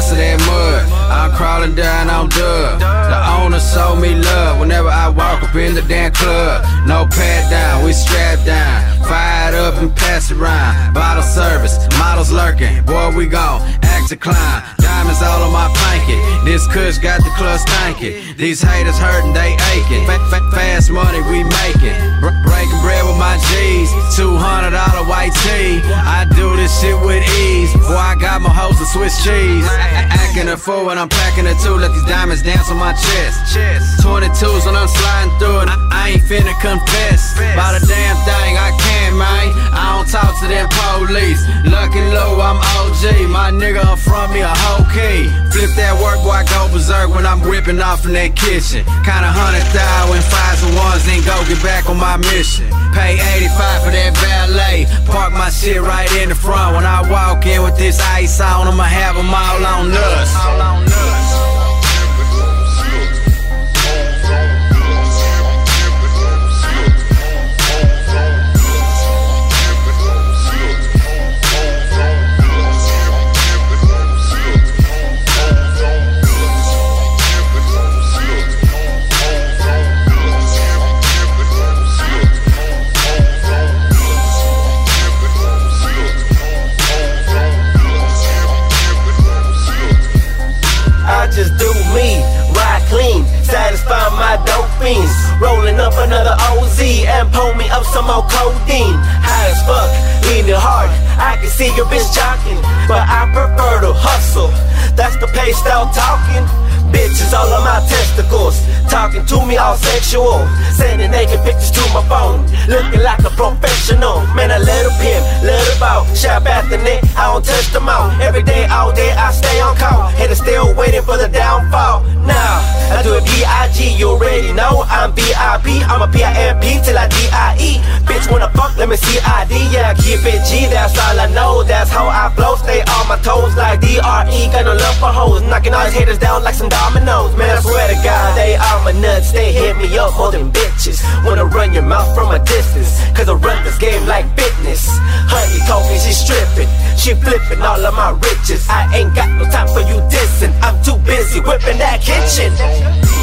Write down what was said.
rest of that mud. I'm crawling down on dub. The owner showed me love whenever I walk up in the damn club. No pad down, we strapped down. Fired up and pass it around. Bottle service, models lurking. Boy, we gon' act to climb. Diamonds all on my pinky. This kush got the clutch stanky. These haters hurting, they aching. Fast money we making. Breaking bread with my G's. $200 white tee. I do this shit with ease. Boy, I got my hoes of Swiss cheese. Acting a fool when I'm packing a two. Let these diamonds dance on my chest. 22s when I'm sliding through it. I ain't finna confess. About a damn thing I can't, man. I don't talk to them police. Lucky low, I'm OG. My nigga up front me a whole key. Flip that work, boy, I go berserk when I'm whipping off in that kitchen. Kinda 100,000 5s and 1s, then go get back on my mission. Pay 85 for that valet. Park my shit right in the front. When I walk in with this ice on, I'ma have them all on us. Just do me, ride clean, satisfy my dope fiends. Rolling up another OZ and pull me up some more codeine. High as fuck, leaning hard, I can see your bitch jocking, but I prefer to hustle. That's the pace style talking. Bitches all on my testicles, talking to me all sexual, sending naked pictures to my phone, looking like a professional. Man, a little pimp, little bow, shop at the neck, I don't touch them out. Every day, all day, I stay on call, haters still waiting for the downfall. Now, I do it B.I.G., you already know I'm B.I.B., I'm a P.I.M.P. till I D.I.E. Bitch wanna fuck, let me see I.D., yeah, keep it G, that's all I know, that's how I flow, stay on my toes like D.R.E., got no love for hoes, knocking all these haters down like some dominoes. Man, I swear to God, they all my nuts, they hit me up more than bitches. Wanna run your mouth from a distance, cause I run this game like fitness. Honey talking, she stripping, she flipping all of my riches. I ain't got no time for you dissing, I'm too busy whipping that kitchen.